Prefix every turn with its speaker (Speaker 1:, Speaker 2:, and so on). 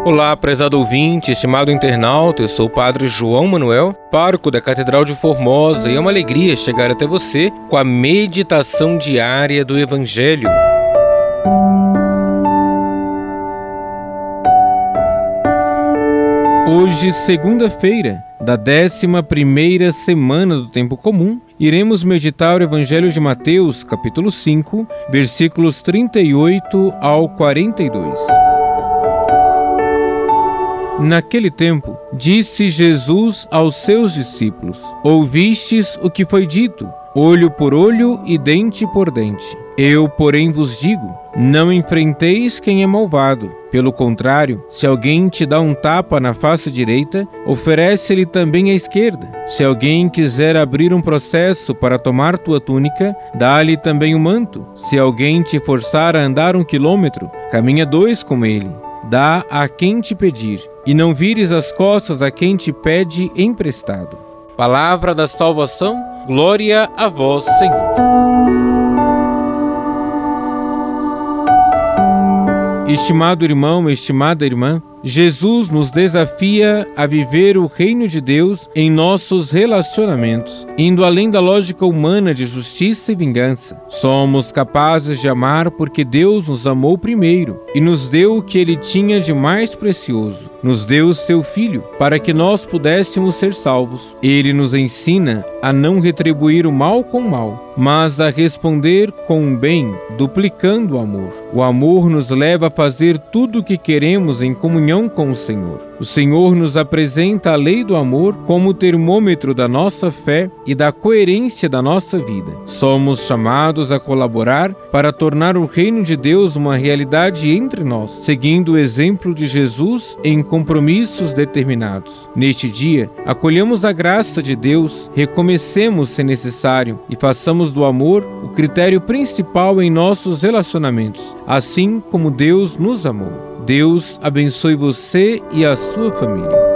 Speaker 1: Olá, prezado ouvinte, estimado internauta, eu sou o Padre João Manuel, pároco da Catedral de Formosa, e é uma alegria chegar até você com a meditação diária do Evangelho. Hoje, segunda-feira, da 11ª semana do Tempo Comum, iremos meditar o Evangelho de Mateus, capítulo 5, versículos 38 ao 42. Naquele tempo, disse Jesus aos seus discípulos: Ouvistes o que foi dito, olho por olho e dente por dente. Eu, porém, vos digo, não enfrenteis quem é malvado. Pelo contrário, se alguém te dá um tapa na face direita, oferece-lhe também a esquerda. Se alguém quiser abrir um processo para tomar tua túnica, dá-lhe também o manto. Se alguém te forçar a andar 1 quilômetro, caminha 2 com ele. Dá a quem te pedir, e não vires as costas a quem te pede emprestado. Palavra da salvação, glória a vós, Senhor. Estimado irmão, estimada irmã, Jesus nos desafia a viver o reino de Deus em nossos relacionamentos, indo além da lógica humana de justiça e vingança. Somos capazes de amar porque Deus nos amou primeiro e nos deu o que Ele tinha de mais precioso. Nos deu seu Filho para que nós pudéssemos ser salvos. Ele nos ensina a não retribuir o mal com o mal, mas a responder com o bem, duplicando o amor. O amor nos leva a fazer tudo o que queremos em comunhão com o Senhor. O Senhor nos apresenta a lei do amor como termômetro da nossa fé e da coerência da nossa vida. Somos chamados a colaborar para tornar o reino de Deus uma realidade entre nós, seguindo o exemplo de Jesus em compromissos determinados. Neste dia, acolhamos a graça de Deus, recomecemos se necessário e façamos do amor o critério principal em nossos relacionamentos, assim como Deus nos amou. Deus abençoe você e a sua família.